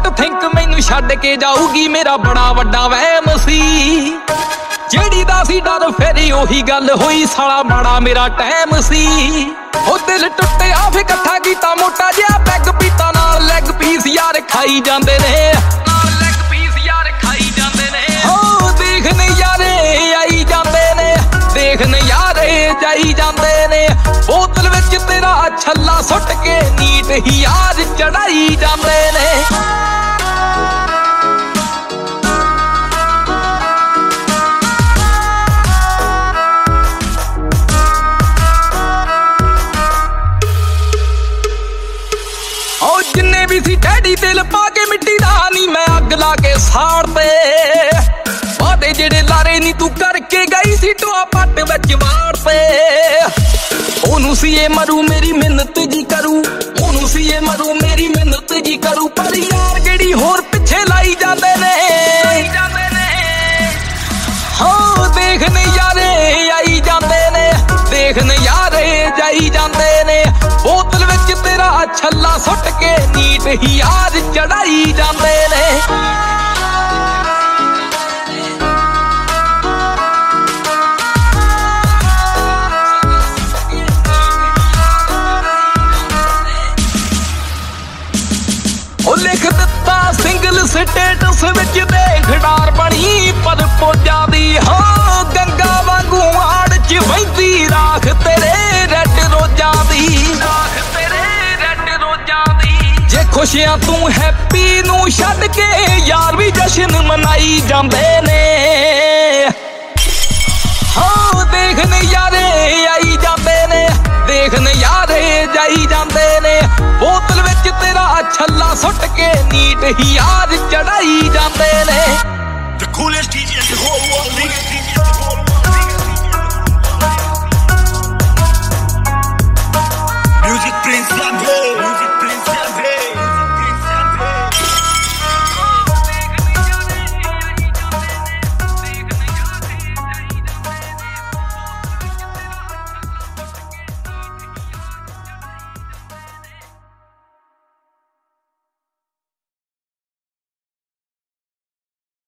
Don't think ਮੈਨੂੰ ਛੱਡ ਕੇ ਜਾਊਗੀ ਮੇਰਾ ਬੜਾ ਵੱਡਾ ਵਹਿਮ ਸੀ ਜਿਹੜੀ ਦਾ ਸੀ ਡਰ ਫਿਰ ਉਹੀ ਗੱਲ ਹੋਈ ਸਾਲਾ ਮਾੜਾ ਮੇਰਾ ਟਾਈਮ ਸੀ ਉਹ ਦਿਲ ਟੁੱਟਿਆ ਫੇ ਇਕੱਠਾ ਕੀਤਾ ਮੋਟਾ ਜਿਹਾ ਪੈਗ ਪੀਤਾ ਨਾਲ ਲੈਗ ਪੀਸ ਯਾਰ ਖਾਈ ਜਾਂਦੇ ਨੇ ਨਾਲ ਲੈਗ ਪੀਸ ਯਾਰ ਖਾਈ ਜਾਂਦੇ ਨੇ ਹੋ ਦੇਖ ਨਜ਼ਾਰੇ ਆਈ ਜਾਂਦੇ ਨੇ ਦੇਖ ਨਜ਼ਾਰੇ ਜਾਈ ਜਾਂਦੇ ਨੇ ਬੋਤਲ ਵਿੱਚ ਤੇਰਾ ਛੱਲਾ ਸੁੱਟ ਕੇ ਨੀਟ ਹੀ ਯਾਰ ਚੜਾਈ ਜਾਂਦੇ ਨੇ ਜਿੰਨੇ ਵੀ ਸੀ ਡੈਡੀ ਦਿਲ ਪਾ ਕੇ ਮਿੱਟੀ ਦਾ ਨੀ ਮੈਂ ਅੱਗ ਲਾ ਕੇ ਸਾੜ ਤੇ ਵਾਦੇ ਜਿਹੜੇ ਲਾਰੇ ਨੀ ਤੂੰ ਕਰਕੇ ਗਈ ਸੀ ਟੋਆ ਪੱਟ ਵਿੱਚ ਵਾੜ ਤੇ ਉਹਨੂੰ ਸੀ ਇਹ ਮਰੂ ਮੇਰੀ ਮਿਹਨਤ ਜੀ ਕਰੂ ਉਹਨੂੰ ਸੀ ਇਹ ਮਰੂ ਮੇਰੀ ਮਿਹਨਤ ਜੀ ਕਰੂ ਪਰ ਯਾਰ ਕਿਹੜੀ ਹੋਰ ਪਿੱਛੇ ਲਾਈ ਜਾਂਦੇ ਨੇ ਹੋ ਦੇਖ ਨਜ਼ਾਰੇ ਆਈ ਜਾਂਦੇ ਨੇ ਦੇਖ ਨਜ਼ਾਰੇ ਜਾਈ ਜਾਂਦੇ ਨੇ ਬੋਤਲ ਵਿੱਚ ਤੇਰਾ ਛੱਲਾ ਸੁੱਟ ਕੇ ਨੀਟ ਹੀ ਯਾਰ ਚੜਾਈ ਜਾਂਦੇ ਨੇ ਉਹ ਲਿਖ ਦਿੱਤਾ ਸਿੰਗਲ ਸਟੇਟਸ ਵਿੱਚ ਦੇਖ ਡਾਰ ਬਣੀ ਪਰ ਪੋਜਾਂ ਦੀ ਹਾਂ ਗੰਗਾ ਵਾਂਗੂ ਆੜ ਚ ਵਹਿੰਦੀ ਰਾਖ ਤੇਰੇ ਰੈਡ ਰੋਜ਼ਾਂ ਦੀ ਜੇ ਖੁਸ਼ੀਆਂ ਤੂੰ ਹੈਪੀ ਨੂੰ ਛੱਡ ਕੇ ਯਾਰ ਵੀ ਜਸ਼ਨ ਮਨਾਈ ਜਾਂਦੇ ਨੇ ਹਾਂ ਦੇਖ ਨਜ਼ਾਰੇ ਆਈ ਜਾਂਦੇ ਨੇ ਦੇਖ ਨਜ਼ਾਰੇ ਜਾਈ ਜਾਂਦੇ ਨੇ ਬੋਤਲ ਵਿੱਚ ਤੇਰਾ ਛੱਲਾ ਸੁੱਟ ਕੇ ਨੀਟ ਹੀ ਯਾਰ ਚੜਾਈ ਜਾਂਦੇ ਨੇ The coolest DJ in the whole world, nigga.